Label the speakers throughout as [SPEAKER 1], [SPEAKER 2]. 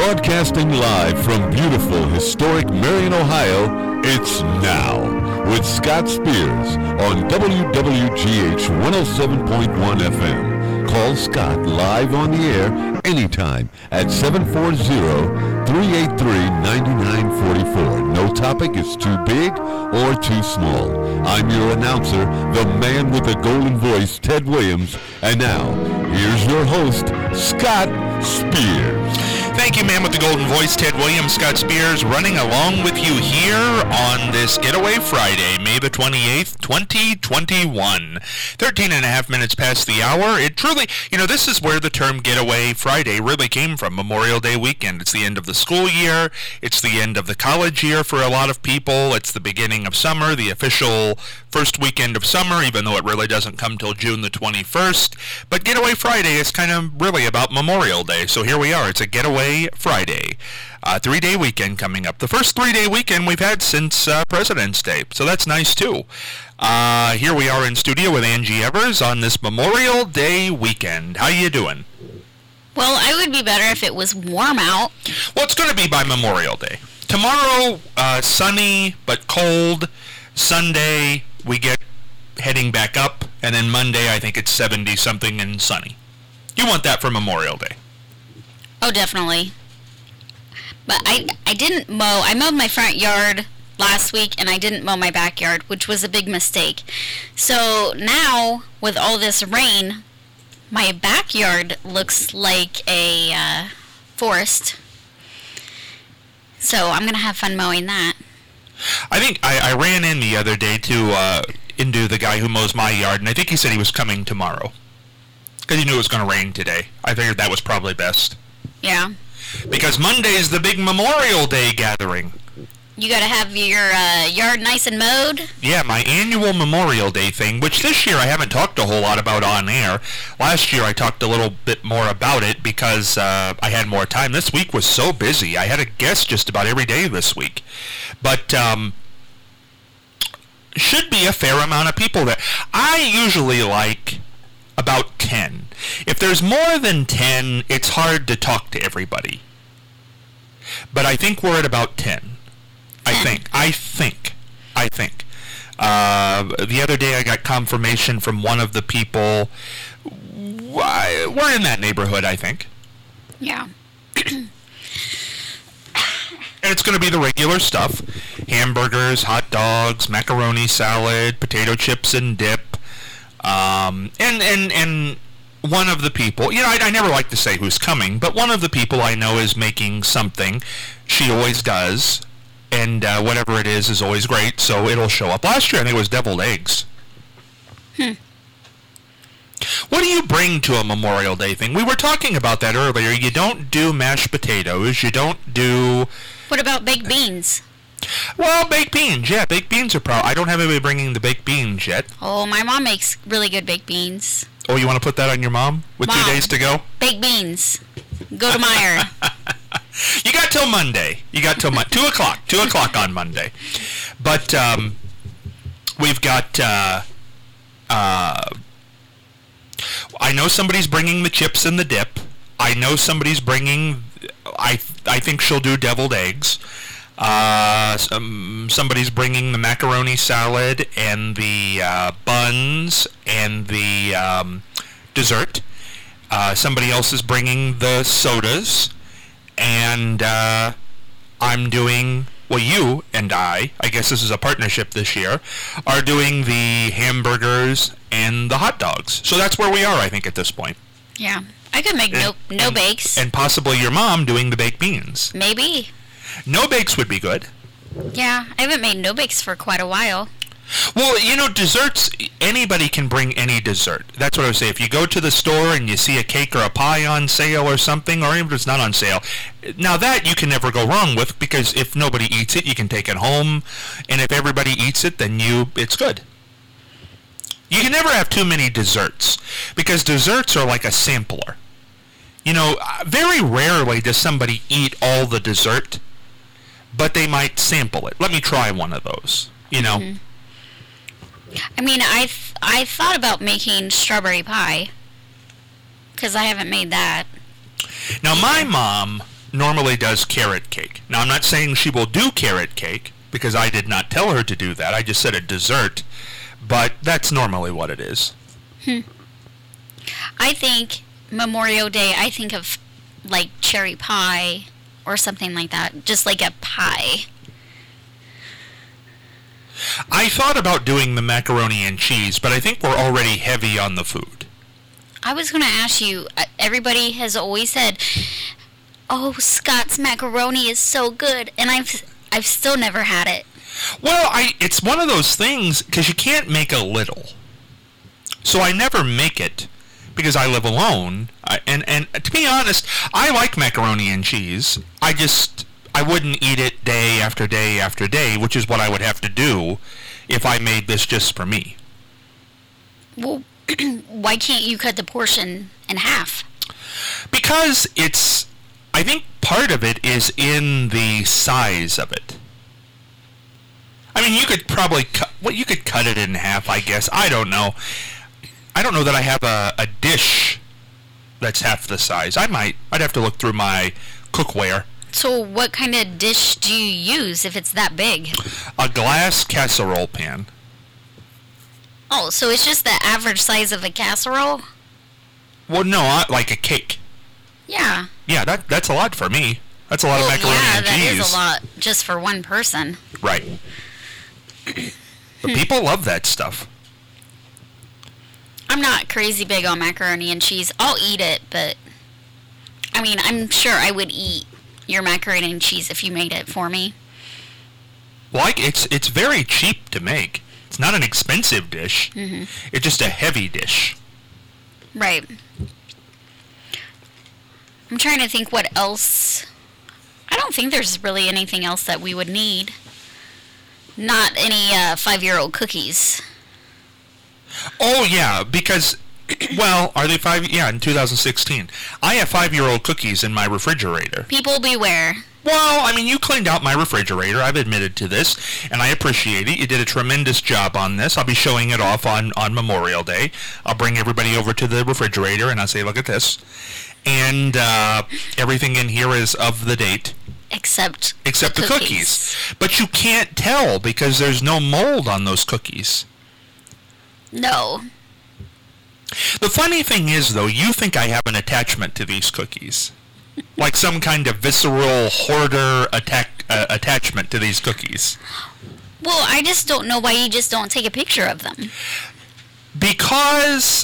[SPEAKER 1] Broadcasting live from beautiful, historic Marion, Ohio, it's Now with Scott Spears on WWGH 107.1 FM. Call Scott live on the air anytime at 740-383-9944. No topic is too big or too small. I'm your announcer, the man with the golden voice, Ted Williams. And now, here's your host, Scott Spears.
[SPEAKER 2] Thank you, man with the golden voice, Ted Williams. Scott Spears running along with you here on this Getaway Friday, May the 28th, 2021. 13 and a half minutes past the hour. It truly, this is where the term Getaway Friday really came from, Memorial Day weekend. It's the end of the school year. It's the end of the college year for a lot of people. It's the beginning of summer, the official first weekend of summer, even though it really doesn't come till June the 21st. But Getaway Friday is kind of really about Memorial Day. So here we are. It's a Getaway Friday. 3-day weekend coming up. The first 3-day weekend we've had since President's Day. So that's nice too. Here we are in studio with Angie Evers on this Memorial Day weekend. How you doing?
[SPEAKER 3] Well, I would be better if it was warm out.
[SPEAKER 2] Well, it's going to be by Memorial Day. Tomorrow, sunny but cold. Sunday, we get heading back up. And then Monday, I think it's 70-something and sunny. You want that for Memorial Day?
[SPEAKER 3] Oh, definitely. But I didn't mow. I mowed my front yard last week, and I didn't mow my backyard, which was a big mistake. So now, with all this rain, my backyard looks like a forest. So I'm going to have fun mowing that.
[SPEAKER 2] I think I ran in the other day into the guy who mows my yard, and I think he said he was coming tomorrow. Because he knew it was going to rain today. I figured that was probably best.
[SPEAKER 3] Yeah.
[SPEAKER 2] Because Monday's the big Memorial Day gathering.
[SPEAKER 3] You got to have your yard nice and mowed?
[SPEAKER 2] Yeah, my annual Memorial Day thing, which this year I haven't talked a whole lot about on air. Last year I talked a little bit more about it because I had more time. This week was so busy. I had a guest just about every day this week. But should be a fair amount of people there. I usually like about 10. If there's more than 10, it's hard to talk to everybody. But I think we're at about 10. I think. The other day I got confirmation from one of the people. We're in that neighborhood, I think.
[SPEAKER 3] Yeah.
[SPEAKER 2] And it's going to be the regular stuff. Hamburgers, hot dogs, macaroni salad, potato chips and dip. And one of the people, I never like to say who's coming, but one of the people I know is making something. She always does. And whatever it is always great, so it'll show up. Last year, I think it was deviled eggs. What do you bring to a Memorial Day thing? We were talking about that earlier. You don't do mashed potatoes. You don't do...
[SPEAKER 3] What about baked beans?
[SPEAKER 2] Well, baked beans, yeah. Baked beans are I don't have anybody bringing the baked beans yet.
[SPEAKER 3] Oh, my mom makes really good baked beans.
[SPEAKER 2] Oh, you want to put that on your mom? With
[SPEAKER 3] Mom,
[SPEAKER 2] 2 days to go?
[SPEAKER 3] Baked beans. Go to Meijer.
[SPEAKER 2] You got till Monday. 2 o'clock. 2 o'clock on Monday. But we've got... I know somebody's bringing the chips and the dip. I know somebody's bringing... I think she'll do deviled eggs. Somebody's bringing the macaroni salad and the buns and the dessert. Somebody else is bringing the sodas. And I'm doing, well, you and I guess this is a partnership this year, are doing the hamburgers and the hot dogs. So that's where we are, I think, at this point.
[SPEAKER 3] Yeah. I could make no bakes.
[SPEAKER 2] And possibly your mom doing the baked beans.
[SPEAKER 3] Maybe.
[SPEAKER 2] No bakes would be good.
[SPEAKER 3] Yeah, I haven't made no bakes for quite a while.
[SPEAKER 2] Well, desserts, anybody can bring any dessert. That's what I would say. If you go to the store and you see a cake or a pie on sale or something, or even if it's not on sale, now that you can never go wrong with, because if nobody eats it, you can take it home, and if everybody eats it, then it's good. You can never have too many desserts, because desserts are like a sampler. Very rarely does somebody eat all the dessert, but they might sample it. Let me try one of those,
[SPEAKER 3] Mm-hmm. I mean, I thought about making strawberry pie, because I haven't made that.
[SPEAKER 2] Now, my mom normally does carrot cake. Now, I'm not saying she will do carrot cake, because I did not tell her to do that. I just said a dessert, but that's normally what it is.
[SPEAKER 3] I think Memorial Day, I think of like cherry pie or something like that, just like a pie.
[SPEAKER 2] I thought about doing the macaroni and cheese, but I think we're already heavy on the food.
[SPEAKER 3] I was going to ask you, everybody has always said, oh, Scott's macaroni is so good, and I've still never had it.
[SPEAKER 2] Well, it's one of those things, because you can't make a little. So I never make it, because I live alone. And to be honest, I like macaroni and cheese. I wouldn't eat it day after day after day, which is what I would have to do if I made this just for me.
[SPEAKER 3] Well, why can't you cut the portion in half?
[SPEAKER 2] Because I think part of it is in the size of it. I mean, you could probably you could cut it in half, I guess. I don't know. I don't know that I have a dish that's half the size. I'd have to look through my cookware.
[SPEAKER 3] So what kind of dish do you use if it's that big?
[SPEAKER 2] A glass casserole pan.
[SPEAKER 3] Oh, so it's just the average size of a casserole?
[SPEAKER 2] Well, no, like a cake.
[SPEAKER 3] Yeah.
[SPEAKER 2] Yeah, that's a lot for me. That's a lot of macaroni and cheese.
[SPEAKER 3] Yeah, that is a lot just for one person.
[SPEAKER 2] Right. But people love that stuff.
[SPEAKER 3] I'm not crazy big on macaroni and cheese. I'll eat it, but I mean, I'm sure I would eat your macaroni and cheese if you made it for me.
[SPEAKER 2] Like, it's very cheap to make. It's not an expensive dish. Mm-hmm. It's just a heavy dish.
[SPEAKER 3] Right. I'm trying to think what else. I don't think there's really anything else that we would need. Not any 5-year-old cookies.
[SPEAKER 2] Oh, yeah, because, well, are they 5? Yeah, in 2016. I have 5-year-old cookies in my refrigerator.
[SPEAKER 3] People beware.
[SPEAKER 2] Well, I mean, you cleaned out my refrigerator. I've admitted to this, and I appreciate it. You did a tremendous job on this. I'll be showing it off on Memorial Day. I'll bring everybody over to the refrigerator, and I'll say, look at this. And everything in here is of the date. Except the cookies. But you can't tell because there's no mold on those cookies.
[SPEAKER 3] No.
[SPEAKER 2] The funny thing is, though, you think I have an attachment to these cookies. Like some kind of visceral hoarder attachment to these cookies.
[SPEAKER 3] Well, I just don't know why you just don't take a picture of them.
[SPEAKER 2] Because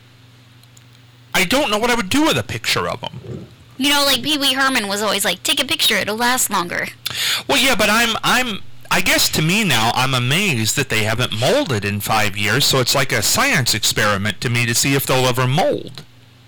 [SPEAKER 2] I don't know what I would do with a picture of them.
[SPEAKER 3] You know, like Pee Wee Herman was always like, take a picture, it'll last longer.
[SPEAKER 2] Well, yeah, but I guess to me now, I'm amazed that they haven't molded in 5 years, so it's like a science experiment to me to see if they'll ever mold.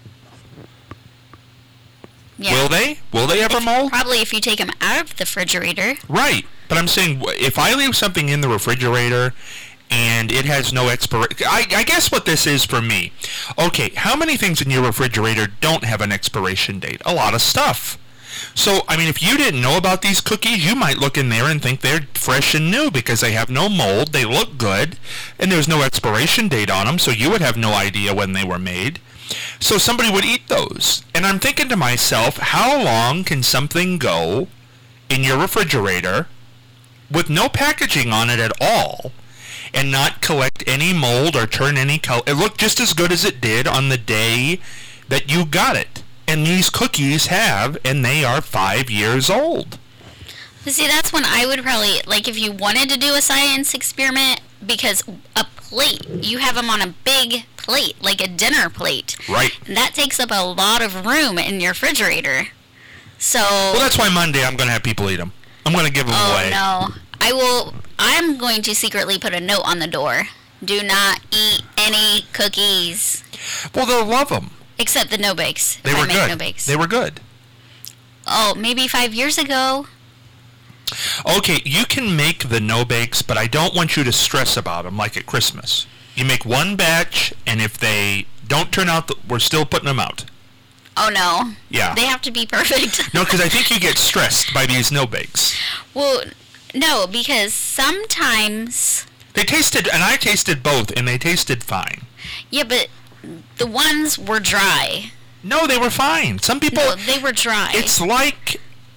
[SPEAKER 2] Yeah. Will they? Will they ever mold?
[SPEAKER 3] Probably if you take them out of the refrigerator.
[SPEAKER 2] Right. But I'm saying, if I leave something in the refrigerator and it has no expiration... I guess what this is for me. Okay, how many things in your refrigerator don't have an expiration date? A lot of stuff. So, I mean, if you didn't know about these cookies, you might look in there and think they're fresh and new because they have no mold, they look good, and there's no expiration date on them, so you would have no idea when they were made. So somebody would eat those. And I'm thinking to myself, how long can something go in your refrigerator with no packaging on it at all and not collect any mold or turn any color? It looked just as good as it did on the day that you got it. And these cookies have, and they are 5 years old.
[SPEAKER 3] See, that's when I would probably, like, if you wanted to do a science experiment, because a plate, you have them on a big plate, like a dinner plate.
[SPEAKER 2] Right.
[SPEAKER 3] And that takes up a lot of room in your refrigerator. So...
[SPEAKER 2] Well, that's why Monday I'm going to have people eat them. I'm going to give them away.
[SPEAKER 3] Oh, no. I'm going to secretly put a note on the door. Do not eat any cookies.
[SPEAKER 2] Well, they'll love them.
[SPEAKER 3] Except the no-bakes.
[SPEAKER 2] They were good.
[SPEAKER 3] No-bakes.
[SPEAKER 2] They were good.
[SPEAKER 3] Oh, maybe 5 years ago.
[SPEAKER 2] Okay, you can make the no-bakes, but I don't want you to stress about them like at Christmas. You make one batch, and if they don't turn out, we're still putting them out.
[SPEAKER 3] Oh, no.
[SPEAKER 2] Yeah.
[SPEAKER 3] They have to be perfect.
[SPEAKER 2] No, because I think you get stressed by these no-bakes.
[SPEAKER 3] Well, no, because sometimes...
[SPEAKER 2] They tasted, and I tasted both, and they tasted fine.
[SPEAKER 3] Yeah, but the ones were dry.
[SPEAKER 2] No, they were fine. Some people...
[SPEAKER 3] No, they were dry.
[SPEAKER 2] It's like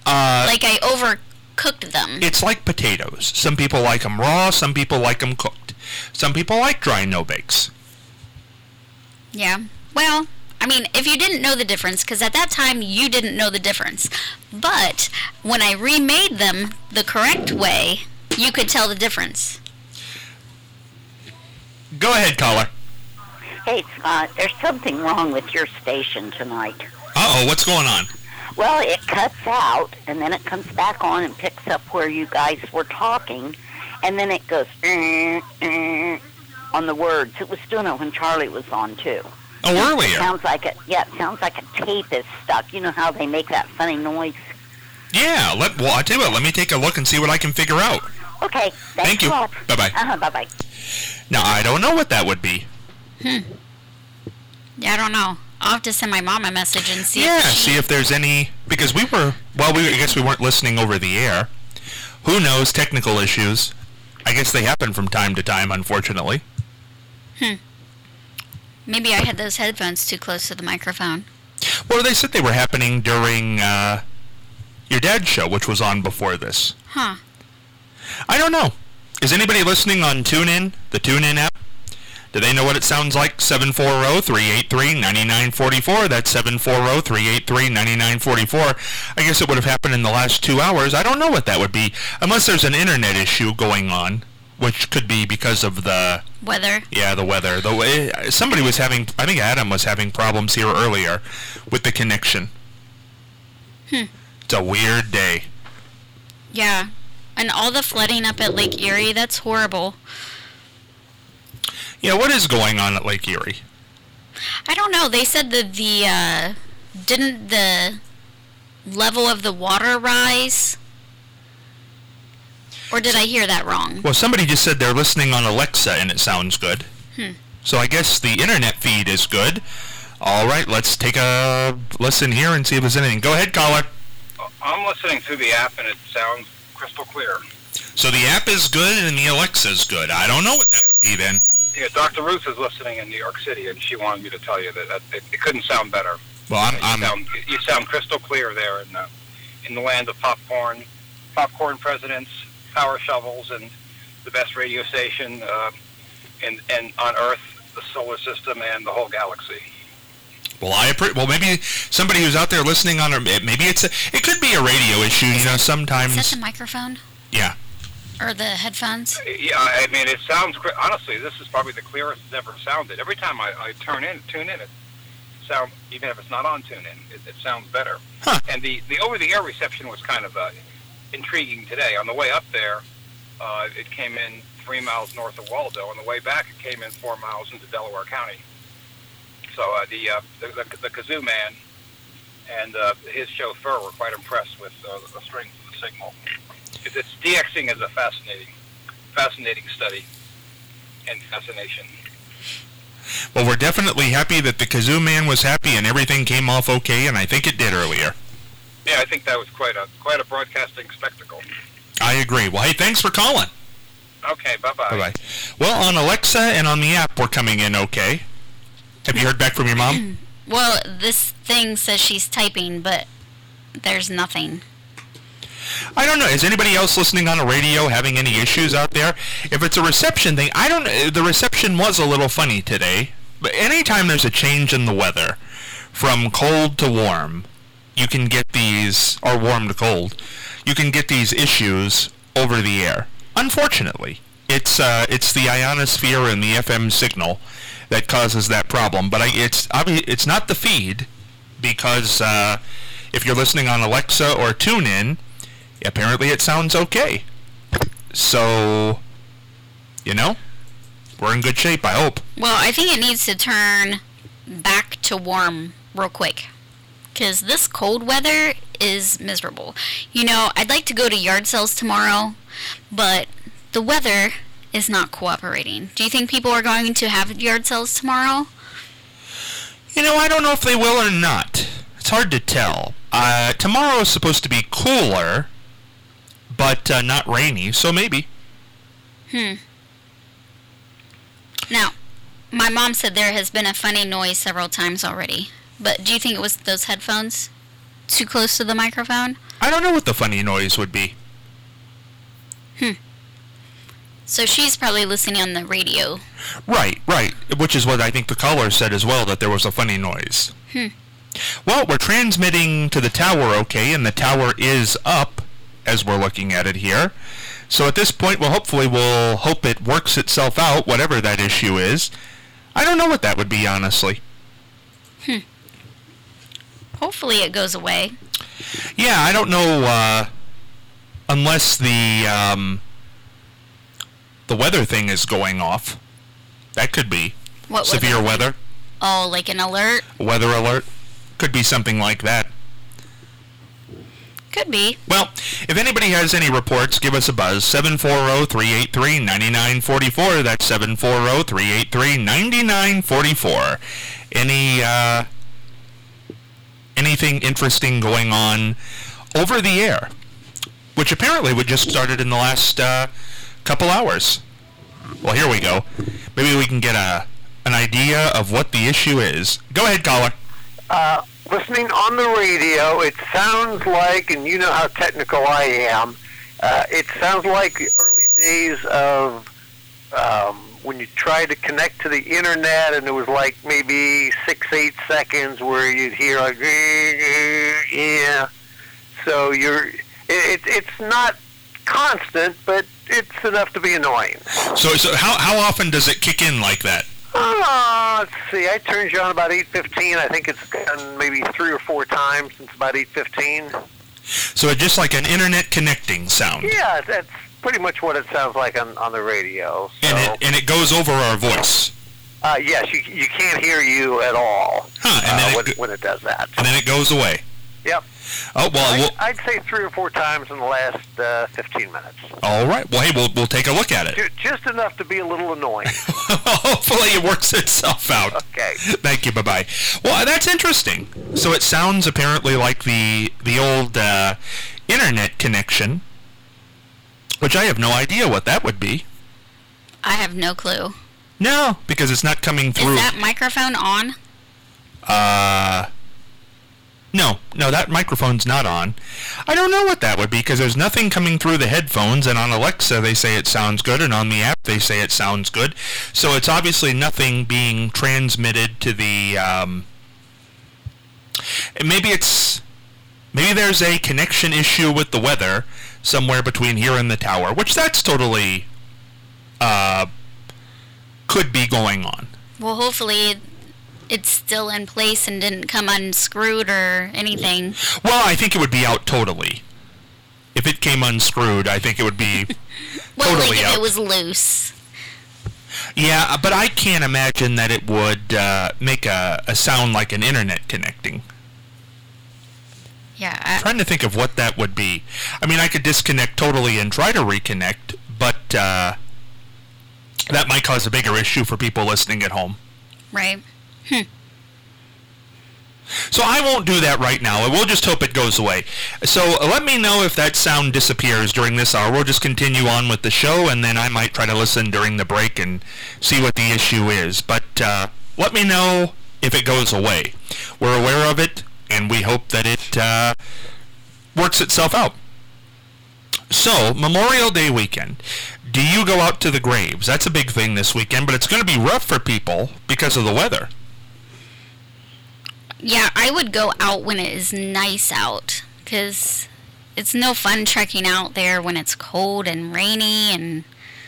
[SPEAKER 3] Like I overcooked them.
[SPEAKER 2] It's like potatoes. Some people like them raw, some people like them cooked. Some people like dry no-bakes.
[SPEAKER 3] Yeah. Well, I mean, if you didn't know the difference, because at that time you didn't know the difference. But when I remade them the correct way, you could tell the difference.
[SPEAKER 2] Go ahead, caller.
[SPEAKER 4] Hey, Scott, there's something wrong with your station tonight.
[SPEAKER 2] Uh-oh, what's going on?
[SPEAKER 4] Well, it cuts out, and then it comes back on and picks up where you guys were talking, and then it goes on the words. It was doing it when Charlie was on, too.
[SPEAKER 2] Oh, earlier?
[SPEAKER 4] It sounds like it sounds like a tape is stuck. You know how they make that funny noise?
[SPEAKER 2] Yeah, well, I'll tell you what, let me take a look and see what I can figure out.
[SPEAKER 4] Okay,
[SPEAKER 2] Thank you.
[SPEAKER 4] a lot.
[SPEAKER 2] Bye-bye.
[SPEAKER 4] Bye-bye.
[SPEAKER 2] Now, I don't know what that would be.
[SPEAKER 3] Yeah, I don't know. I'll have to send my mom a message and see.
[SPEAKER 2] See if there's any, because I guess we weren't listening over the air. Who knows, technical issues. I guess they happen from time to time, unfortunately.
[SPEAKER 3] Maybe I had those headphones too close to the microphone.
[SPEAKER 2] Well, they said they were happening during your dad's show, which was on before this.
[SPEAKER 3] Huh.
[SPEAKER 2] I don't know. Is anybody listening on TuneIn, the TuneIn app? Do they know what it sounds like? 740-383-9944. That's 740-383-9944. I guess it would have happened in the last 2 hours. I don't know what that would be, unless there's an internet issue going on, which could be because of the
[SPEAKER 3] weather.
[SPEAKER 2] Yeah, the weather. Somebody was having, I think Adam was having problems here earlier with the connection. It's a weird day.
[SPEAKER 3] Yeah. And all the flooding up at Lake Erie, that's horrible.
[SPEAKER 2] Yeah, what is going on at Lake Erie?
[SPEAKER 3] I don't know. They said that didn't the level of the water rise? Or did I hear that wrong?
[SPEAKER 2] Well, somebody just said they're listening on Alexa, and it sounds good. So I guess the internet feed is good. All right, let's take a listen here and see if there's anything. Go ahead, caller.
[SPEAKER 5] I'm listening through the app, and it sounds crystal clear.
[SPEAKER 2] So the app is good, and the Alexa's good. I don't know what that would be, then.
[SPEAKER 5] Yeah, Dr. Ruth is listening in New York City, and she wanted me to tell you that it couldn't sound better.
[SPEAKER 2] Well,
[SPEAKER 5] you sound crystal clear there in the land of popcorn presidents, power shovels, and the best radio station and on Earth, the solar system, and the whole galaxy.
[SPEAKER 2] Well, maybe somebody who's out there listening on, or maybe it could be a radio issue. You know, sometimes.
[SPEAKER 3] Is that the microphone?
[SPEAKER 2] Yeah.
[SPEAKER 3] Or the headphones?
[SPEAKER 5] Yeah, I mean, it sounds, honestly, this is probably the clearest it's ever sounded. Every time I tune in, it sounds, even if it's not on TuneIn, it sounds better.
[SPEAKER 2] Huh.
[SPEAKER 5] And the over-the-air reception was kind of intriguing today. On the way up there, it came in 3 miles north of Waldo. On the way back, it came in 4 miles into Delaware County. So the Kazoo man and his chauffeur were quite impressed with the strength of the signal. It's DXing is a fascinating study and fascination.
[SPEAKER 2] Well, we're definitely happy that the Kazoo man was happy and everything came off okay, and I think it did earlier.
[SPEAKER 5] Yeah, I think that was quite a broadcasting spectacle.
[SPEAKER 2] I agree. Well, hey, thanks for calling.
[SPEAKER 5] Okay, bye-bye.
[SPEAKER 2] Bye-bye. Well, on Alexa and on the app, we're coming in okay. Have you heard back from your mom?
[SPEAKER 3] Well, this thing says she's typing, but there's nothing.
[SPEAKER 2] I don't know. Is anybody else listening on the radio having any issues out there? If it's a reception thing, I don't know. The reception was a little funny today. But anytime there's a change in the weather, from cold to warm, you can get these, or warm to cold, you can get these issues over the air. Unfortunately, it's the ionosphere and the FM signal that causes that problem. But it's not the feed, because if you're listening on Alexa or TuneIn, apparently it sounds okay. So, we're in good shape, I hope.
[SPEAKER 3] Well, I think it needs to turn back to warm real quick, because this cold weather is miserable. I'd like to go to yard sales tomorrow, but the weather is not cooperating. Do you think people are going to have yard sales tomorrow?
[SPEAKER 2] I don't know if they will or not. It's hard to tell. Tomorrow is supposed to be cooler, but not rainy, so maybe.
[SPEAKER 3] Now, my mom said there has been a funny noise several times already, but do you think it was those headphones too close to the microphone?
[SPEAKER 2] I don't know what the funny noise would be.
[SPEAKER 3] So she's probably listening on the radio.
[SPEAKER 2] Right. Which is what I think the caller said as well, that there was a funny noise. Well, we're transmitting to the tower okay, and the tower is up as we're looking at it here. So at this point, we'll hope it works itself out, whatever that issue is. I don't know what that would be, honestly.
[SPEAKER 3] Hopefully it goes away.
[SPEAKER 2] Yeah, I don't know, unless the weather thing is going off. That could be.
[SPEAKER 3] What
[SPEAKER 2] severe weather.
[SPEAKER 3] Oh, like an alert?
[SPEAKER 2] Weather alert. Could be something like that.
[SPEAKER 3] Could be.
[SPEAKER 2] Well, if anybody has any reports, give us a buzz. 740-383-9944. That's 740-383-9944. Anything interesting going on over the air, which apparently we just started in the last couple hours. Well, here we go. Maybe we can get an idea of what the issue is. Go ahead, caller.
[SPEAKER 6] Listening on the radio, it sounds like, and you know how technical I am, it sounds like the early days of when you tried to connect to the internet, and it was like maybe 6-8 seconds where you'd hear like, yeah. So it's not constant, but it's enough to be annoying.
[SPEAKER 2] So how often does it kick in like that?
[SPEAKER 6] Let's see. I turned you on about 8:15. I think it's done maybe 3 or 4 times since about 8:15.
[SPEAKER 2] So it's just like an internet connecting sound.
[SPEAKER 6] Yeah, that's pretty much what it sounds like on the radio. So.
[SPEAKER 2] And it goes over our voice.
[SPEAKER 6] Yes, you can't hear you at all when it does that.
[SPEAKER 2] And then it goes away.
[SPEAKER 6] Yep.
[SPEAKER 2] Oh, well,
[SPEAKER 6] I'd say 3 or 4 times in the last 15 minutes.
[SPEAKER 2] All right. Well, hey, we'll take a look at it.
[SPEAKER 6] Just enough to be a little annoying.
[SPEAKER 2] Hopefully it works itself out.
[SPEAKER 6] Okay.
[SPEAKER 2] Thank you. Bye-bye. Well, that's interesting. So it sounds apparently like the old internet connection, which I have no idea what that would be.
[SPEAKER 3] I have no clue.
[SPEAKER 2] No, because it's not coming through.
[SPEAKER 3] Is that microphone on?
[SPEAKER 2] No, that microphone's not on. I don't know what that would be, because there's nothing coming through the headphones, and on Alexa they say it sounds good, and on the app they say it sounds good. So it's obviously nothing being transmitted to the, maybe there's a connection issue with the weather somewhere between here and the tower, which that's totally, could be going on.
[SPEAKER 3] Well, hopefully it's still in place and didn't come unscrewed or anything.
[SPEAKER 2] Well, I think it would be out totally. If it came unscrewed, I think it would be
[SPEAKER 3] well,
[SPEAKER 2] totally
[SPEAKER 3] like if
[SPEAKER 2] out.
[SPEAKER 3] it was loose.
[SPEAKER 2] Yeah, but I can't imagine that it would make a sound like an internet connecting.
[SPEAKER 3] Yeah.
[SPEAKER 2] I'm trying to think of what that would be. I mean, I could disconnect totally and try to reconnect, but that might cause a bigger issue for people listening at home.
[SPEAKER 3] Right.
[SPEAKER 2] So I won't do that right now. We'll just hope it goes away. So let me know if that sound disappears during this hour. We'll just continue on with the show, and then I might try to listen during the break and see what the issue is. But let me know if it goes away. We're aware of it, and we hope that it works itself out. So, Memorial Day weekend. Do you go out to the graves? That's a big thing this weekend, but it's going to be rough for people because of the weather.
[SPEAKER 3] Yeah, I would go out when it is nice out, because it's no fun trekking out there when it's cold and rainy, and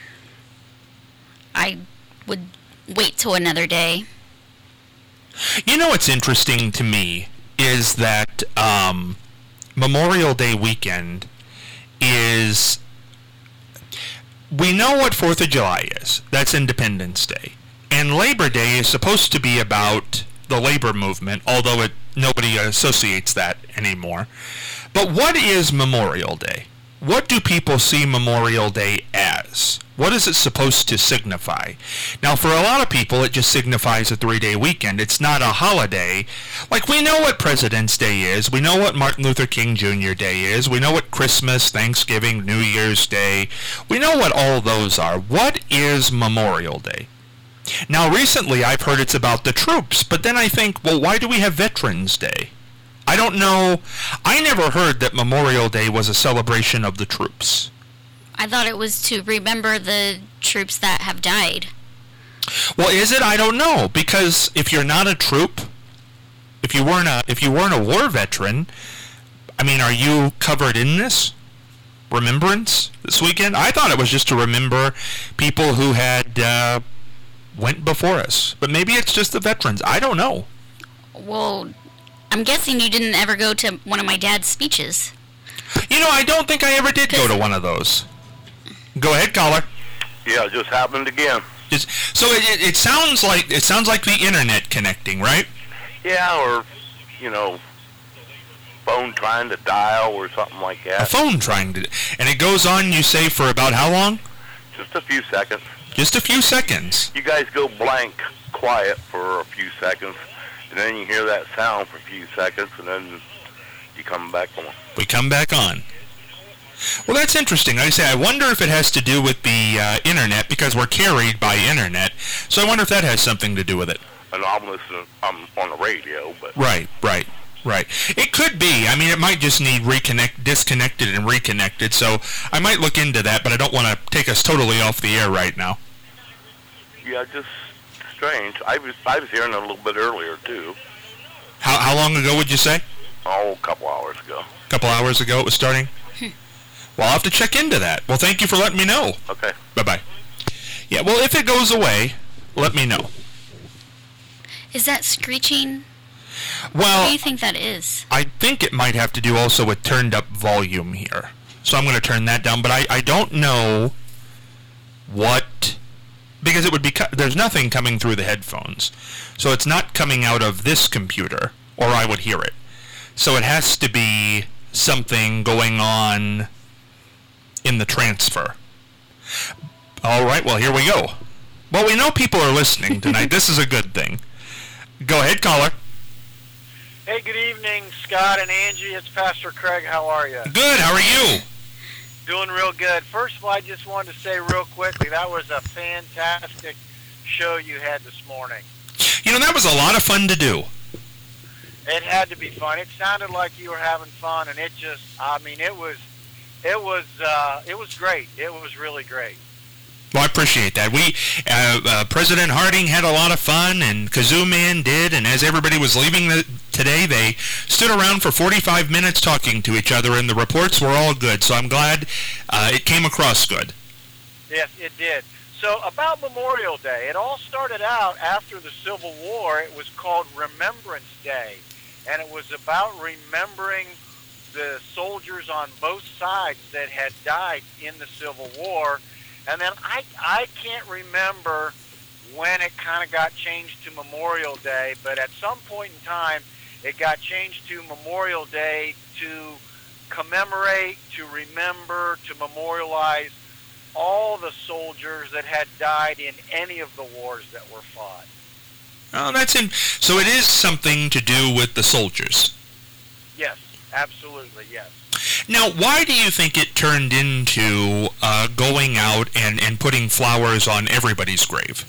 [SPEAKER 3] I would wait till another day.
[SPEAKER 2] You know what's interesting to me is that Memorial Day weekend is... We know what 4th of July is. That's Independence Day. And Labor Day is supposed to be about the labor movement, although nobody associates that anymore. But what is Memorial Day? What do people see Memorial Day as? What is it supposed to signify? Now, for a lot of people, it just signifies a 3-day weekend. It's not a holiday. Like, we know what President's Day is. We know what Martin Luther King Jr. Day is. We know what Christmas, Thanksgiving, New Year's Day. We know what all those are. What is Memorial Day? Now, recently, I've heard it's about the troops, but then I think, well, why do we have Veterans Day? I don't know. I never heard that Memorial Day was a celebration of the troops.
[SPEAKER 3] I thought it was to remember the troops that have died.
[SPEAKER 2] Well, is it? I don't know, because if you're not a troop, if you weren't a war veteran, I mean, are you covered in this remembrance this weekend? I thought it was just to remember people who had went before us, but maybe it's just the veterans. I don't know.
[SPEAKER 3] Well, I'm guessing you didn't ever go to one of my dad's speeches.
[SPEAKER 2] You know, I don't think I ever did go to one of those. Go ahead, caller.
[SPEAKER 7] Yeah, it just happened again.
[SPEAKER 2] So it sounds like the internet connecting, right?
[SPEAKER 7] Yeah, or phone trying to dial or something like that.
[SPEAKER 2] A phone trying to, and it goes on. You say for about how long?
[SPEAKER 7] Just a few seconds.
[SPEAKER 2] Just a few seconds.
[SPEAKER 7] You guys go blank, quiet for a few seconds, and then you hear that sound for a few seconds, and then you come back on.
[SPEAKER 2] We come back on. Well, that's interesting. Like I say, I wonder if it has to do with the internet, because we're carried by internet. So I wonder if that has something to do with it.
[SPEAKER 7] And I'm listening. I'm on the radio, but
[SPEAKER 2] Right. It could be. I mean, it might just need disconnected and reconnected. So I might look into that, but I don't want to take us totally off the air right now.
[SPEAKER 7] yeah, just strange. I was hearing it a little bit earlier too.
[SPEAKER 2] How long ago would you say?
[SPEAKER 7] Oh, a couple hours ago.
[SPEAKER 2] A couple hours ago it was starting? Well, I'll have to check into that. Well, thank you for letting me know.
[SPEAKER 7] Okay.
[SPEAKER 2] Bye-bye. Yeah, well, if it goes away, let me know.
[SPEAKER 3] Is that screeching?
[SPEAKER 2] Well,
[SPEAKER 3] What do you think that is?
[SPEAKER 2] I think it might have to do also with turned up volume here. So I'm going to turn that down, but I don't know what, because it would be, there's nothing coming through the headphones. So it's not coming out of this computer, or I would hear it. So it has to be something going on in the transfer. All right, well, here we go. Well, we know people are listening tonight. This is a good thing. Go ahead, caller.
[SPEAKER 8] Hey, good evening, Scott and Angie. It's Pastor Craig. How are you?
[SPEAKER 2] Good, how are you?
[SPEAKER 8] Doing real good. First of all, I just wanted to say real quickly, that was a fantastic show you had this morning.
[SPEAKER 2] You know, that was a lot of fun to do.
[SPEAKER 8] It had to be fun. It sounded like you were having fun, and it just, I mean, it was great. It was really great.
[SPEAKER 2] Well, I appreciate that. President Harding had a lot of fun, and Kazoo Man did, and as everybody was leaving today, they stood around for 45 minutes talking to each other, and the reports were all good, so I'm glad it came across good.
[SPEAKER 8] Yes, it did. So about Memorial Day, it all started out after the Civil War. It was called Remembrance Day, and it was about remembering the soldiers on both sides that had died in the Civil War. And then I can't remember when it kind of got changed to Memorial Day, but at some point in time, it got changed to Memorial Day to commemorate, to remember, to memorialize all the soldiers that had died in any of the wars that were fought.
[SPEAKER 2] Oh, so it is something to do with the soldiers.
[SPEAKER 8] Yes, absolutely, yes.
[SPEAKER 2] Now, why do you think it turned into going out and putting flowers on everybody's grave?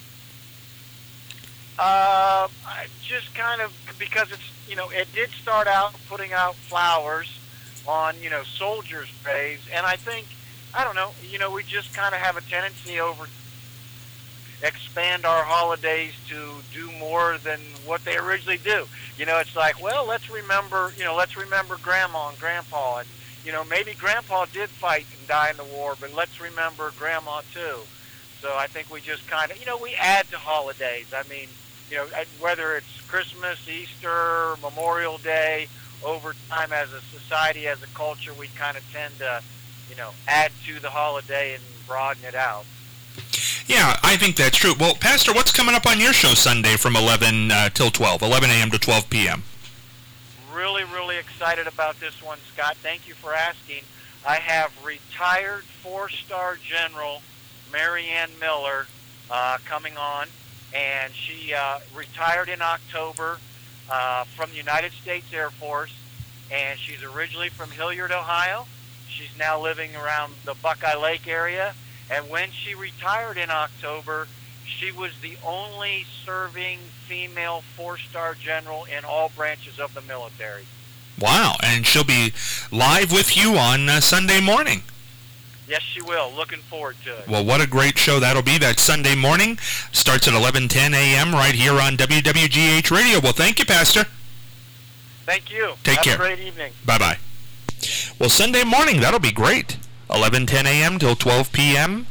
[SPEAKER 8] Just kind of because it did start out putting out flowers on, soldiers' graves, and I think, I don't know, we just kind of have a tendency over expand our holidays to do more than what they originally do. It's like, well, let's remember Grandma and Grandpa, and maybe Grandpa did fight and die in the war, but let's remember Grandma too. So I think we just kind of, we add to holidays. I mean, whether it's Christmas, Easter, Memorial Day, over time as a society, as a culture, we kind of tend to, add to the holiday and broaden it out.
[SPEAKER 2] Yeah, I think that's true. Well, Pastor, what's coming up on your show Sunday from 11 till 12, 11 a.m. to 12 p.m.?
[SPEAKER 8] Really, really excited about this one, Scott. Thank you for asking. I have retired 4-star General Marianne Miller coming on, and she retired in October from the United States Air Force, and she's originally from Hilliard, Ohio. She's now living around the Buckeye Lake area, and when she retired in October, she was the only serving female 4-star general in all branches of the military.
[SPEAKER 2] Wow, and she'll be live with you on Sunday morning.
[SPEAKER 8] Yes, she will. Looking forward to it.
[SPEAKER 2] Well, what a great show that'll be. That Sunday morning starts at 11:10 a.m. right here on WWGH Radio. Well, thank you, Pastor.
[SPEAKER 8] Thank you.
[SPEAKER 2] Take care.
[SPEAKER 8] Have a great evening.
[SPEAKER 2] Bye-bye. Well, Sunday morning, that'll be great. 11:10 a.m. till 12 p.m.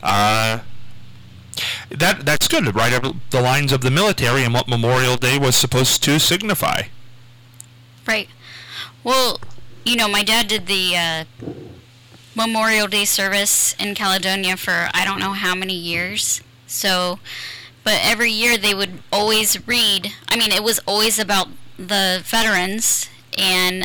[SPEAKER 2] That's good. Right up the lines of the military and what Memorial Day was supposed to signify.
[SPEAKER 3] Right. Well, my dad did the Memorial Day service in Caledonia for I don't know how many years. So, but every year they would always read. I mean, it was always about the veterans, and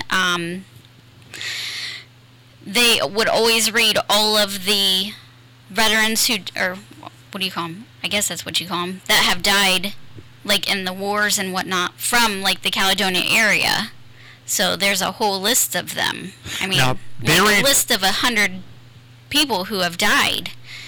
[SPEAKER 3] they would always read all of the veterans or what do you call them? I guess that's what you call them, that have died, like, in the wars and whatnot, from, like, the Caledonia area. So there's a whole list of them. I mean,
[SPEAKER 2] now,
[SPEAKER 3] like a list of 100 people who have died.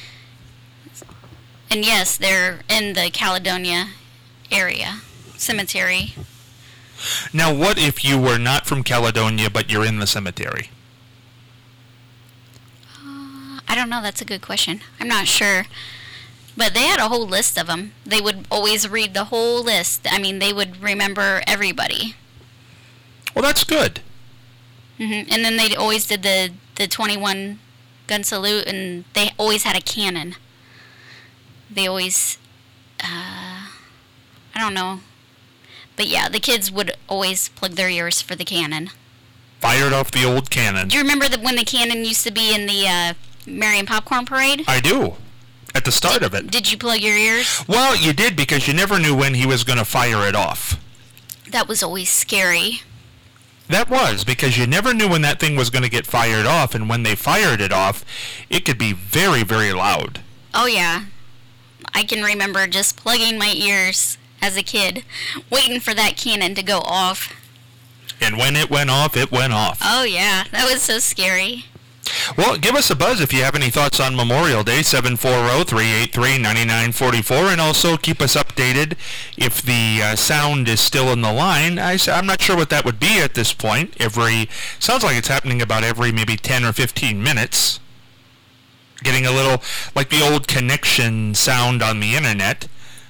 [SPEAKER 3] And yes, they're in the Caledonia area cemetery.
[SPEAKER 2] Now, what if you were not from Caledonia, but you're in the cemetery?
[SPEAKER 3] I don't know. That's a good question. I'm not sure. But they had a whole list of them. They would always read the whole list. I mean, they would remember everybody.
[SPEAKER 2] Well, that's good.
[SPEAKER 3] And then they always did the 21 gun salute, and they always had a cannon. They always, I don't know. But yeah, the kids would always plug their ears for the cannon.
[SPEAKER 2] Fired off the old cannon.
[SPEAKER 3] Do you remember when the cannon used to be in the Marion Popcorn Parade?
[SPEAKER 2] I do. At the start of it.
[SPEAKER 3] Did you plug your ears?
[SPEAKER 2] Well, you did, because you never knew when he was going to fire it off.
[SPEAKER 3] That was always scary.
[SPEAKER 2] That was, because you never knew when that thing was going to get fired off, and when they fired it off, it could be very, very loud.
[SPEAKER 3] Oh, yeah. I can remember just plugging my ears as a kid, waiting for that cannon to go off.
[SPEAKER 2] And when it went off, it went off.
[SPEAKER 3] Oh, yeah. That was so scary.
[SPEAKER 2] Well, give us a buzz if you have any thoughts on Memorial Day, 740-383-9944, and also keep us updated if the sound is still in the line. I'm not sure what that would be at this point. Sounds like it's happening about every maybe 10 or 15 minutes. Getting a little like the old connection sound on the internet.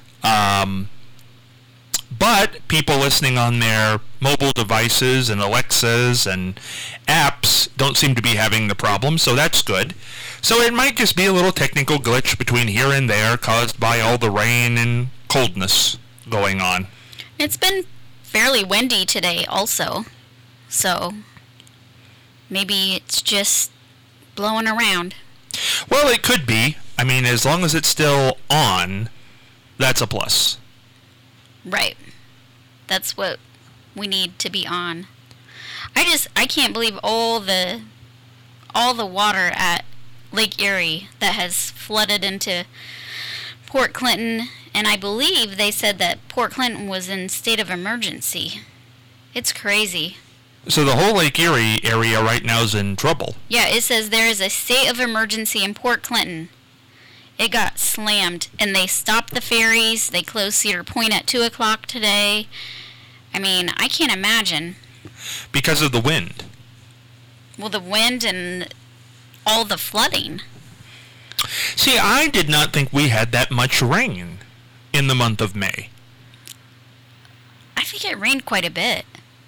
[SPEAKER 2] But people listening on their mobile devices and Alexas and apps don't seem to be having the problem, so that's good. So it might just be a little technical glitch between here and there caused by all the rain and coldness going on.
[SPEAKER 3] It's been fairly windy today also, so maybe it's just blowing around.
[SPEAKER 2] Well, it could be. I mean, as long as it's still on, that's a plus.
[SPEAKER 3] Right. That's what we need to be on. I can't believe all the water at Lake Erie that has flooded into Port Clinton, and I believe they said that Port Clinton was in state of emergency. It's crazy.
[SPEAKER 2] So the whole Lake Erie area right now is in trouble.
[SPEAKER 3] Yeah, it says there is a state of emergency in Port Clinton. It got slammed, and they stopped the ferries. They closed Cedar Point at 2 o'clock today. I mean, I can't imagine.
[SPEAKER 2] Because of the wind.
[SPEAKER 3] Well, the wind and all the flooding.
[SPEAKER 2] See, I did not think we had that much rain in the month of May.
[SPEAKER 3] I think it rained quite a bit.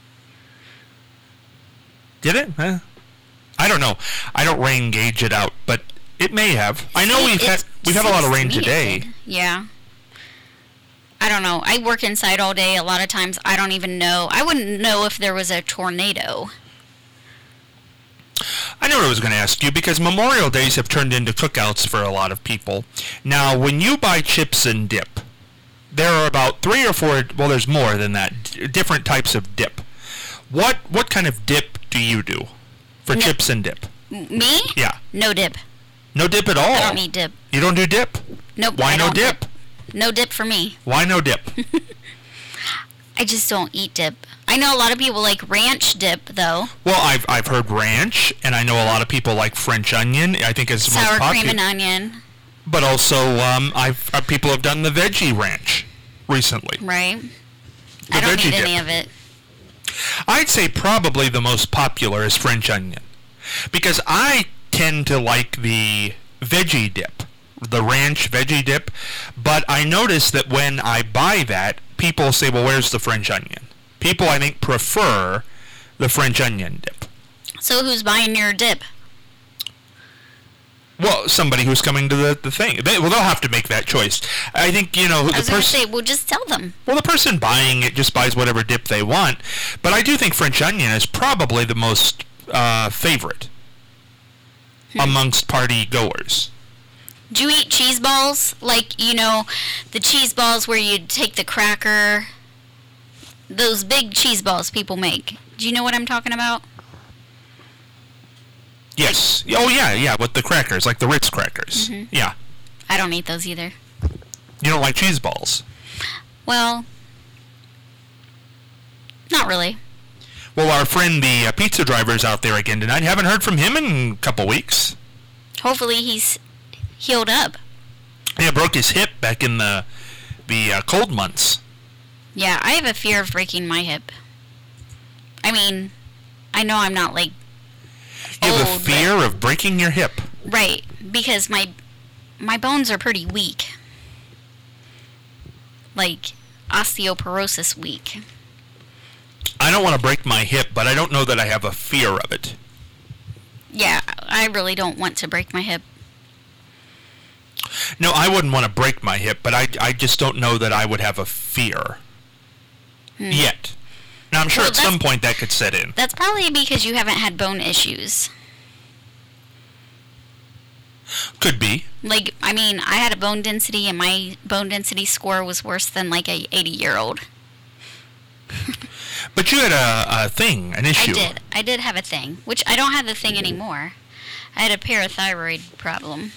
[SPEAKER 2] Did it? I don't know. I don't rain gauge it out, but it may have. I know we've had a lot of rain today.
[SPEAKER 3] Yeah. I don't know. I work inside all day. A lot of times I don't even know. I wouldn't know if there was a tornado.
[SPEAKER 2] I know what I was going to ask you, because Memorial Days have turned into cookouts for a lot of people. Now, when you buy chips and dip, there are about 3 or 4, well, there's more than that, different types of dip. What kind of dip do you do for chips and dip?
[SPEAKER 3] Me?
[SPEAKER 2] Yeah.
[SPEAKER 3] No dip.
[SPEAKER 2] No dip at all?
[SPEAKER 3] I don't eat dip.
[SPEAKER 2] You don't do dip?
[SPEAKER 3] Nope.
[SPEAKER 2] Why no dip?
[SPEAKER 3] No dip for me.
[SPEAKER 2] Why no dip?
[SPEAKER 3] I just don't eat dip. I know a lot of people like ranch dip, though.
[SPEAKER 2] Well, I've heard ranch, and I know a lot of people like French onion. I think it's the most popular.
[SPEAKER 3] Sour cream and onion.
[SPEAKER 2] But also, people have done the veggie ranch recently.
[SPEAKER 3] Right. I don't eat any of it.
[SPEAKER 2] I'd say probably the most popular is French onion, because I tend to like the veggie dip, the ranch veggie dip, but I notice that when I buy that, people say, well, where's the French onion? People, I think, prefer the French onion dip.
[SPEAKER 3] So who's buying your dip?
[SPEAKER 2] Well, somebody who's coming to the thing. They'll have to make that choice. I think, the person...
[SPEAKER 3] I was going to say, well, just tell them.
[SPEAKER 2] Well, the person buying it just buys whatever dip they want, but I do think French onion is probably the most favorite amongst party goers.
[SPEAKER 3] Do you eat cheese balls? Like, the cheese balls where you take the cracker, those big cheese balls people make. Do you know what I'm talking about?
[SPEAKER 2] Yes. Oh, yeah, with the crackers, like the Ritz crackers.
[SPEAKER 3] Mm-hmm.
[SPEAKER 2] Yeah.
[SPEAKER 3] I don't eat those either.
[SPEAKER 2] You don't like cheese balls?
[SPEAKER 3] Well, not really.
[SPEAKER 2] Well, our friend, the pizza driver's out there again tonight. Haven't heard from him in a couple weeks.
[SPEAKER 3] Hopefully he's healed up.
[SPEAKER 2] Yeah, broke his hip back in the cold months.
[SPEAKER 3] Yeah, I have a fear of breaking my hip. I mean, I know I'm not, like,
[SPEAKER 2] you have
[SPEAKER 3] old,
[SPEAKER 2] a fear of breaking your hip?
[SPEAKER 3] Right, because my bones are pretty weak. Like, osteoporosis weak.
[SPEAKER 2] I don't want to break my hip, but I don't know that I have a fear of it.
[SPEAKER 3] Yeah, I really don't want to break my hip.
[SPEAKER 2] No, I wouldn't want to break my hip, but I just don't know that I would have a fear. Yet. Now, I'm sure at some point that could set in.
[SPEAKER 3] That's probably because you haven't had bone issues.
[SPEAKER 2] Could be.
[SPEAKER 3] Like, I mean, I had a bone density, and my bone density score was worse than, like, a 80-year-old.
[SPEAKER 2] But you had a thing, an issue.
[SPEAKER 3] I did have a thing, which I don't have the thing anymore. I had a parathyroid problem.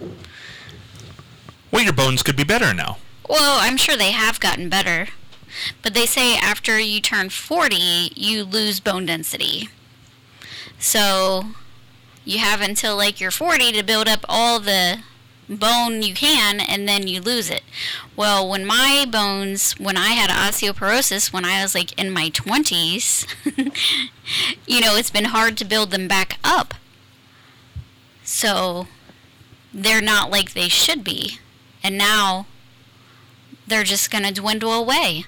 [SPEAKER 2] Well, your bones could be better now.
[SPEAKER 3] Well, I'm sure they have gotten better. But they say after you turn 40, you lose bone density. So you have until, like, you're 40 to build up all the bone you can, and then you lose it. Well, when my bones, when I had osteoporosis, when I was, like, in my 20s, it's been hard to build them back up. So they're not like they should be. And now they're just going to dwindle away.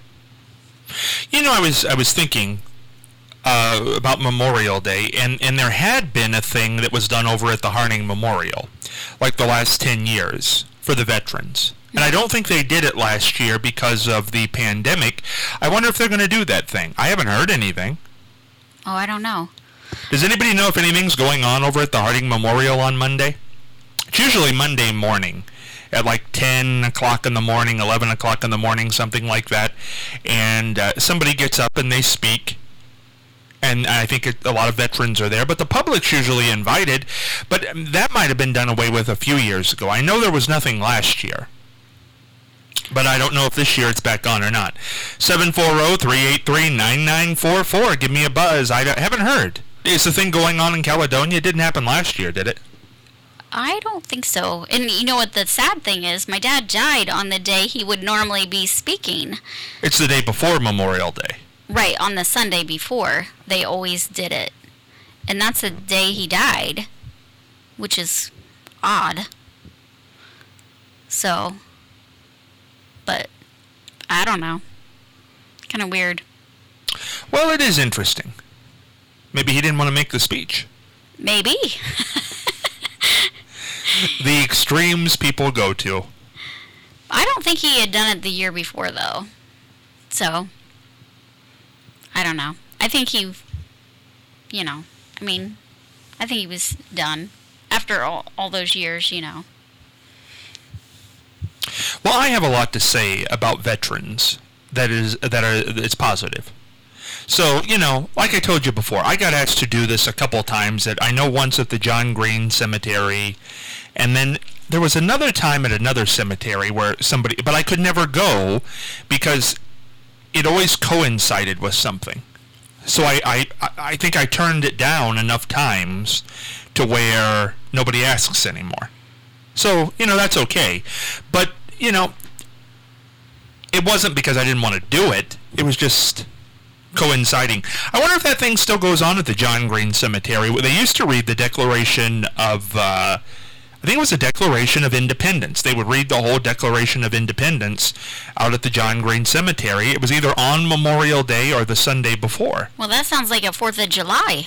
[SPEAKER 2] I was thinking about Memorial Day, and there had been a thing that was done over at the Harning Memorial, like the last 10 years, for the veterans. And I don't think they did it last year because of the pandemic. I wonder if they're going to do that thing. I haven't heard anything.
[SPEAKER 3] Oh, I don't know.
[SPEAKER 2] Does anybody know if anything's going on over at the Harding Memorial on Monday? It's usually Monday morning at like 10 o'clock in the morning, 11 o'clock in the morning, something like that. And somebody gets up and they speak. And I think a lot of veterans are there, but the public's usually invited. But that might have been done away with a few years ago. I know there was nothing last year. But I don't know if this year it's back on or not. 740-383-9944. Give me a buzz. I haven't heard. Is the thing going on in Caledonia? It didn't happen last year, did it?
[SPEAKER 3] I don't think so. And you know what the sad thing is? My dad died on the day he would normally be speaking.
[SPEAKER 2] It's the day before Memorial Day.
[SPEAKER 3] Right, on the Sunday before. They always did it. And that's the day he died, which is odd. So, but I don't know. Kind of weird.
[SPEAKER 2] Well, it is interesting. Maybe he didn't want to make the speech.
[SPEAKER 3] Maybe.
[SPEAKER 2] The extremes people go to.
[SPEAKER 3] I don't think he had done it the year before, though. So, I don't know. I think I think he was done after all those years,
[SPEAKER 2] Well, I have a lot to say about veterans it's positive. So, like I told you before, I got asked to do this a couple times. I know once at the John Green Cemetery, and then there was another time at another cemetery where but I could never go because it always coincided with something. So I think I turned it down enough times to where nobody asks anymore. So, that's okay. But, it wasn't because I didn't want to do it. It was just coinciding. I wonder if that thing still goes on at the John Green Cemetery. They used to read the Declaration of, I think it was the Declaration of Independence. They would read the whole Declaration of Independence out at the John Green Cemetery. It was either on Memorial Day or the Sunday before.
[SPEAKER 3] Well, that sounds like a 4th of July.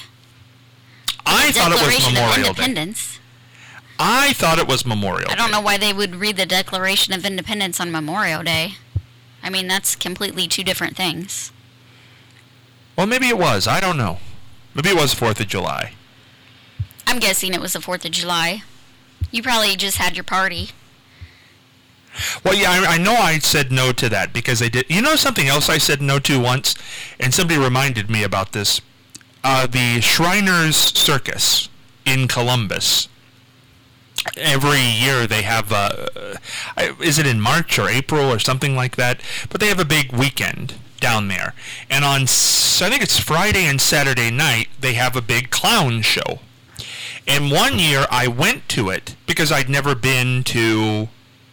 [SPEAKER 2] I thought it was Memorial Day.
[SPEAKER 3] Independence.
[SPEAKER 2] I thought it was Memorial Day.
[SPEAKER 3] I don't know why they would read the Declaration of Independence on Memorial Day. I mean, that's completely two different things.
[SPEAKER 2] Well, maybe it was. I don't know. Maybe it was 4th of July.
[SPEAKER 3] I'm guessing it was the 4th of July. You probably just had your party.
[SPEAKER 2] Well, yeah, I know I said no to that because they did. You know something else I said no to once? And somebody reminded me about this. The Shriners Circus in Columbus. Every year they have, is it in March or April or something like that? But they have a big weekend down there. And on, I think it's Friday and Saturday night, they have a big clown show. And one year I went to it because I'd never been to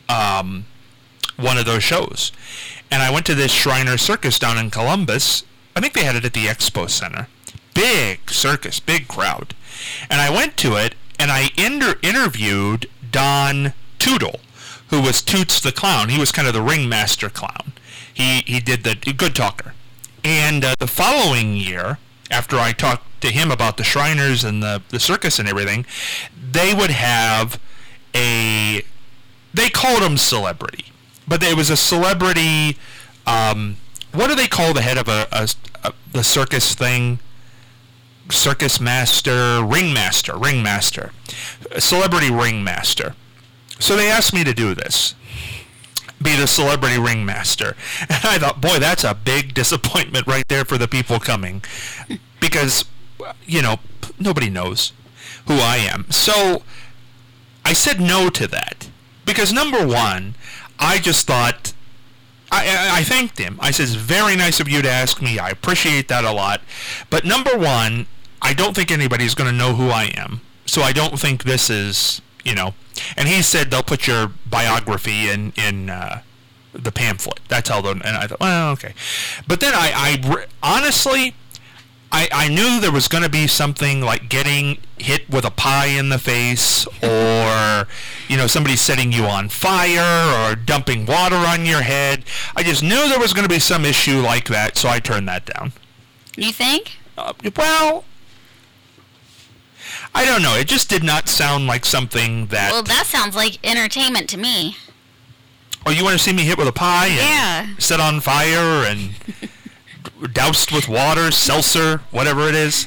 [SPEAKER 2] one of those shows. And I went to this Shriner Circus down in Columbus. I think they had it at the Expo Center. Big circus, big crowd. And I went to it, and I interviewed Don Tootle, who was Toots the Clown. He was kind of the ringmaster clown. He did the good talker. And the following year, after I talked to him about the Shriners and the circus and everything, they would have they called him celebrity. But it was a celebrity, what do they call the head of the circus thing? Circus master, ringmaster, celebrity ringmaster. So they asked me to do this, be the celebrity ringmaster. And I thought, boy, that's a big disappointment right there for the people coming. Because, nobody knows who I am. So I said no to that. Because number one, I just thought, I thanked him. I said, it's very nice of you to ask me. I appreciate that a lot. But number one, I don't think anybody's going to know who I am. So I don't think this is, And he said they'll put your biography in the pamphlet. That's how they'll... And I thought, well, okay. But then honestly, I knew there was going to be something like getting hit with a pie in the face or, somebody setting you on fire or dumping water on your head. I just knew there was going to be some issue like that, so I turned that down.
[SPEAKER 3] You think?
[SPEAKER 2] Well, I don't know. It just did not sound like something that...
[SPEAKER 3] Well, that sounds like entertainment to me.
[SPEAKER 2] Oh, you want to see me hit with a pie and set on fire and... doused with water, seltzer, whatever it is.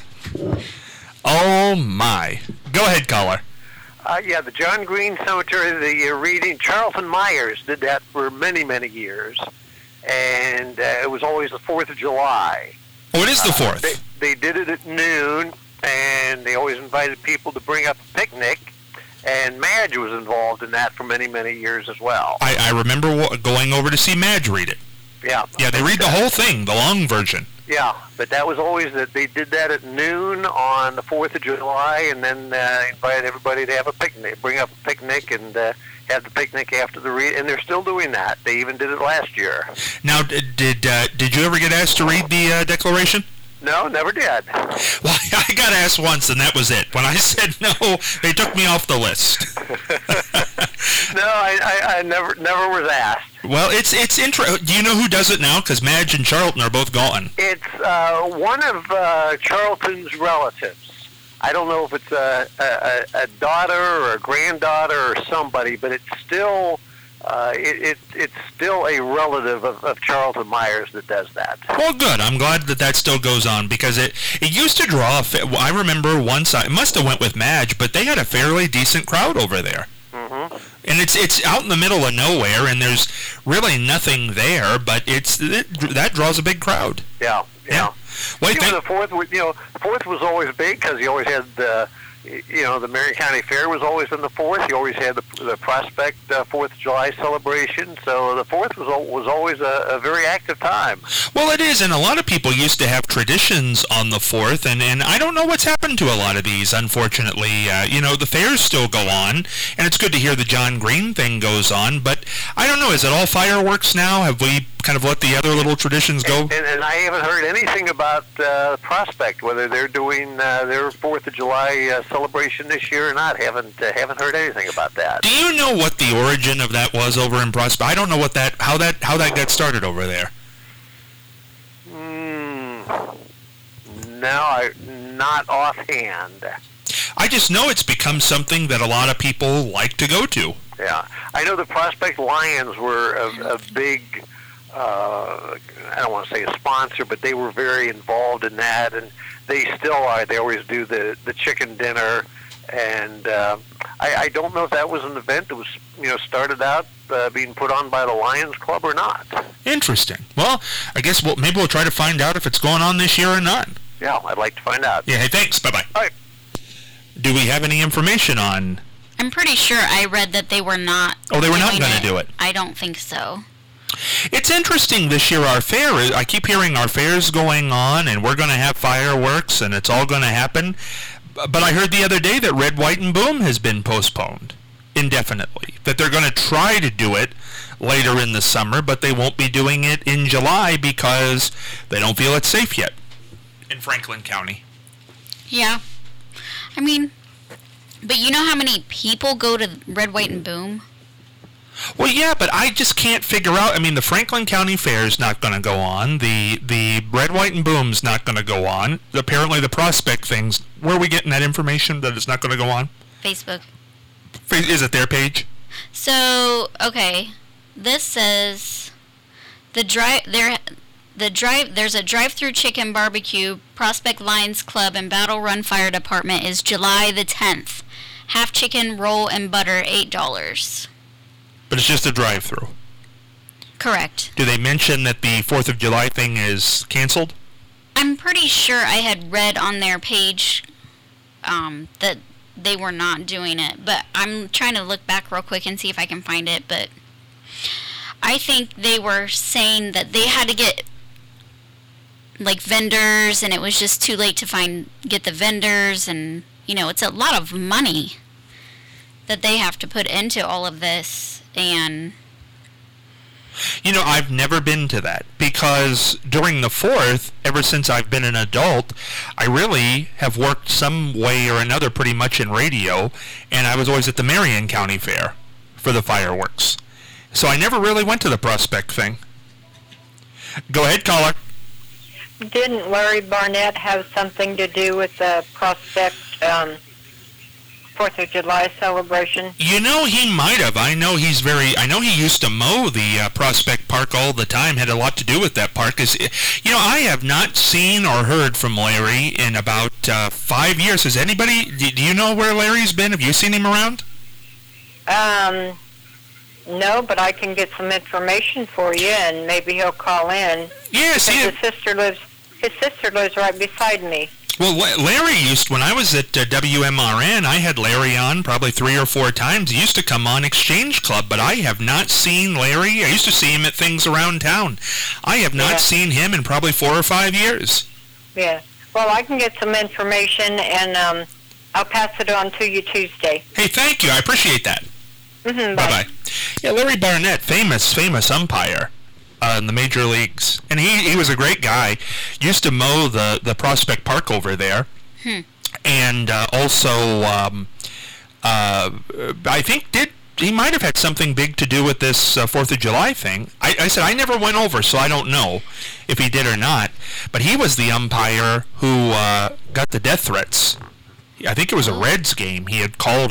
[SPEAKER 2] Oh, my. Go ahead, caller.
[SPEAKER 6] The John Green Cemetery, the reading, Charlton Myers did that for many, many years. And it was always the 4th of July.
[SPEAKER 2] Oh, it is the 4th.
[SPEAKER 6] They did it at noon, and they always invited people to bring up a picnic. And Madge was involved in that for many, many years as well.
[SPEAKER 2] I remember going over to see Madge read it.
[SPEAKER 6] Yeah.
[SPEAKER 2] Yeah, they read the whole thing, the long version.
[SPEAKER 6] Yeah, but that was always that they did that at noon on the 4th of July, and then invited everybody to have a picnic, bring up a picnic, and have the picnic after the read. And they're still doing that. They even did it last year.
[SPEAKER 2] Now, did you ever get asked to read the Declaration?
[SPEAKER 6] No, never did.
[SPEAKER 2] Well, I got asked once, and that was it. When I said no, they took me off the list.
[SPEAKER 6] No, I never was asked.
[SPEAKER 2] Well, it's interesting. Do you know who does it now? Because Madge and Charlton are both gone.
[SPEAKER 6] It's one of Charlton's relatives. I don't know if it's a daughter or a granddaughter or somebody, but it's still it's still a relative of Charlton Myers that does that.
[SPEAKER 2] Well, good. I'm glad that still goes on because it used to draw. I remember once it must have went with Madge, but they had a fairly decent crowd over there.
[SPEAKER 6] Mm-hmm.
[SPEAKER 2] And it's out in the middle of nowhere, and there's really nothing there, but that draws a big crowd.
[SPEAKER 6] Yeah.
[SPEAKER 2] Wait,
[SPEAKER 6] the 4th was always big because you always had the Marion County Fair was always in the 4th. You always had the Prospect 4th of July celebration. So the 4th was always a very active time.
[SPEAKER 2] Well, it is, and a lot of people used to have traditions on the 4th, and I don't know what's happened to a lot of these, unfortunately. The fairs still go on, and it's good to hear the John Green thing goes on, but I don't know, is it all fireworks now? Have we kind of let the other little traditions go?
[SPEAKER 6] And I haven't heard anything about Prospect, whether they're doing their 4th of July celebration this year or not. Haven't heard anything about that.
[SPEAKER 2] Do you know what the origin of that was over in Prospect? I don't know how that got started over there.
[SPEAKER 6] No, not offhand.
[SPEAKER 2] I just know it's become something that a lot of people like to go to.
[SPEAKER 6] Yeah, I know the Prospect Lions were a big, I don't want to say a sponsor, but they were very involved in that, and they still are. They always do the chicken dinner, and I don't know if that was an event that was started out being put on by the Lions Club or not.
[SPEAKER 2] Interesting. Well, I guess maybe we'll try to find out if it's going on this year or not.
[SPEAKER 6] Yeah, I'd like to find out.
[SPEAKER 2] Yeah, hey, thanks. Bye-bye.
[SPEAKER 6] All right.
[SPEAKER 2] Do we have any information on...
[SPEAKER 3] I'm pretty sure I read that they were not...
[SPEAKER 2] Oh, they were not going to do it.
[SPEAKER 3] I don't think so.
[SPEAKER 2] It's interesting this year, our fair, I keep hearing our fair's going on, and we're going to have fireworks, and it's all going to happen. But I heard the other day that Red, White, and Boom has been postponed indefinitely. That they're going to try to do it later in the summer, but they won't be doing it in July because they don't feel it's safe yet in Franklin County.
[SPEAKER 3] Yeah. I mean, but you know how many people go to Red, White, and Boom?
[SPEAKER 2] Well, yeah, but I just can't figure out. I mean, the Franklin County Fair is not going to go on. The Red, White, and Boom's not going to go on. Apparently, the Prospect things. Where are we getting that information that it's not going to go on?
[SPEAKER 3] Facebook.
[SPEAKER 2] Is it their page?
[SPEAKER 3] So, okay, this says there's a drive-through chicken barbecue. Prospect Lions Club and Battle Run Fire Department is July the 10th. Half chicken, roll, and butter, $8.
[SPEAKER 2] But it's just a drive-through.
[SPEAKER 3] Correct.
[SPEAKER 2] Do they mention that the 4th of July thing is canceled?
[SPEAKER 3] I'm pretty sure I had read on their page that they were not doing it. But I'm trying to look back real quick and see if I can find it. But I think they were saying that they had to get like vendors, and it was just too late to get the vendors, and it's a lot of money that they have to put into all of this. And
[SPEAKER 2] I've never been to that because during the 4th, ever since I've been an adult, I really have worked some way or another pretty much in radio, and I was always at the Marion County Fair for the fireworks. So I never really went to the Prospect thing. Go ahead, caller.
[SPEAKER 9] Didn't Larry Barnett have something to do with the Prospect 4th of July celebration?
[SPEAKER 2] He might have. I know he used to mow the Prospect Park all the time, had a lot to do with that park. I have not seen or heard from Larry in about 5 years. Has anybody, do you know where Larry's been? Have you seen him around?
[SPEAKER 9] No, but I can get some information for you, and maybe he'll call in.
[SPEAKER 2] Yes,
[SPEAKER 9] his sister lives right beside me.
[SPEAKER 2] Well, Larry when I was at WMRN, I had Larry on probably 3 or 4 times. He used to come on Exchange Club, but I have not seen Larry. I used to see him at things around town. I have not seen him in probably 4 or 5 years.
[SPEAKER 9] Yeah. Well, I can get some information, and I'll pass it on to you Tuesday.
[SPEAKER 2] Hey, thank you. I appreciate that.
[SPEAKER 9] Mm-hmm,
[SPEAKER 2] bye-bye. Yeah, Larry Barnett, famous umpire in the major leagues. And he was a great guy. Used to mow the Prospect Park over there. And also, I think he might have had something big to do with this 4th of July thing. I said I never went over, so I don't know if he did or not. But he was the umpire who got the death threats. I think it was a Reds game. He had called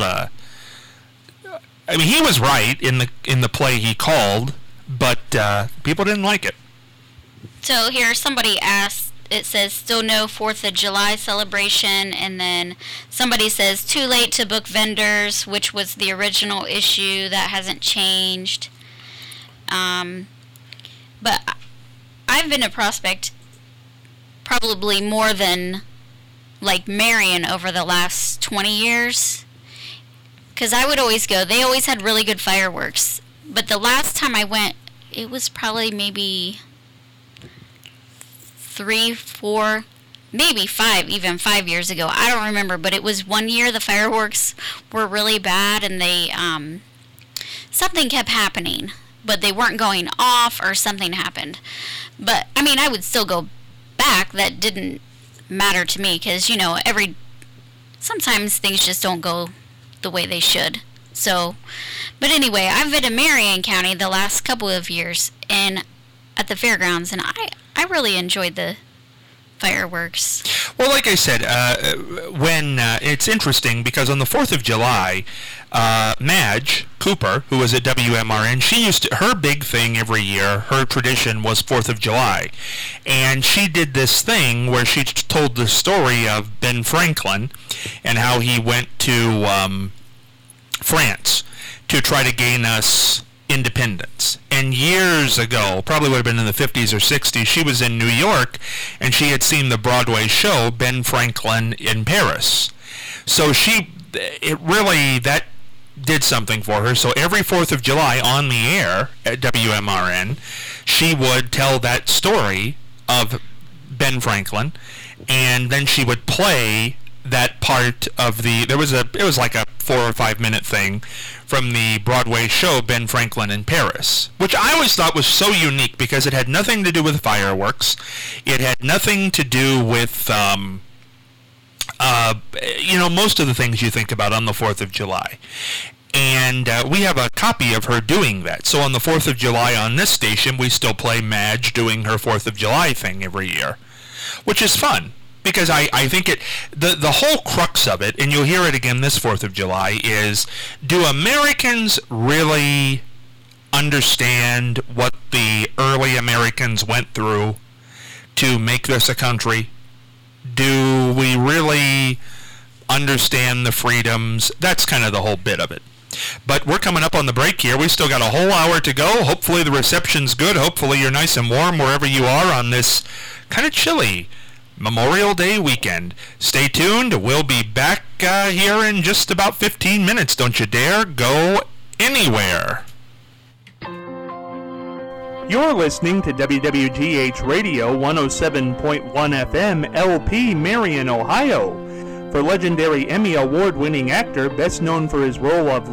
[SPEAKER 2] he was right in the play he called, but people didn't like it.
[SPEAKER 3] So here, somebody asked, it says, still no 4th of July celebration, and then somebody says, too late to book vendors, which was the original issue. That hasn't changed. But I've been a Prospect probably more than, like, Marion over the last 20 years. Because I would always go. They always had really good fireworks. But the last time I went, it was probably maybe 3, 4, maybe 5, even 5 years ago. I don't remember, but it was one year the fireworks were really bad, and they, something kept happening. but they weren't going off or something happened. But, I mean, I would still go back. That didn't matter to me because, you know, sometimes things just don't go the way they should. So, but anyway, I've been in Marion County the last couple of years and at the fairgrounds, and I really enjoyed the fireworks.
[SPEAKER 2] Well, like I said, when it's interesting because on the 4th of July, Madge Cooper, who was at WMRN, her big thing every year, her tradition was 4th of July. And she did this thing where she told the story of Ben Franklin and how he went to France to try to gain us independence. And years ago, probably would have been in the 50s or 60s, she was in New York and she had seen the Broadway show Ben Franklin in Paris. So that did something for her. So every 4th of July on the air at WMRN, she would tell that story of Ben Franklin, and then she would play that part of it was like a 4 or 5 minute thing from the Broadway show Ben Franklin in Paris, which I always thought was so unique because it had nothing to do with fireworks. It had nothing to do with most of the things you think about on the 4th of July. And we have a copy of her doing that. So on the 4th of July on this station, we still play Madge doing her 4th of July thing every year, which is fun. Because I think the whole crux of it, and you'll hear it again this 4th of July, is do Americans really understand what the early Americans went through to make this a country? Do we really understand the freedoms? That's kind of the whole bit of it. But we're coming up on the break here. We still got a whole hour to go. Hopefully the reception's good. Hopefully you're nice and warm wherever you are on this kind of chilly Memorial Day weekend. Stay tuned. We'll be back here in just about 15 minutes. Don't you dare go anywhere.
[SPEAKER 10] You're listening to WWGH Radio 107.1 FM, LP, Marion, Ohio. For legendary Emmy Award-winning actor, best known for his role of